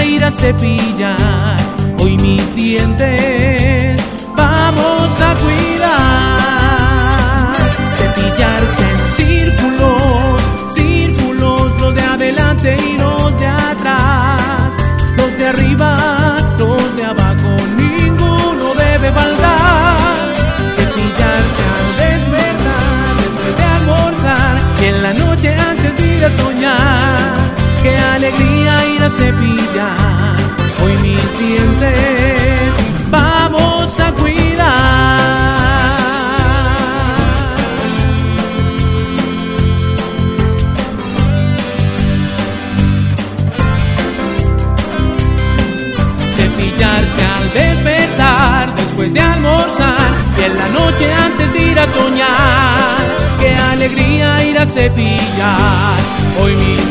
ir a cepillar hoy mis dientes. Vamos a cuidar, cepillarse en círculos, los de adelante y los de atrás, los de arriba, los de abajo, ninguno debe faltar. Cepillarse al despertar, después de almorzar, y en la noche antes de ir a soñar. Qué alegría ir a cepillar hoy mis dientes. Vamos a cuidar. Cepillarse al despertar, después de almorzar, y en la noche antes de ir a soñar. Qué alegría ir a cepillar hoy mis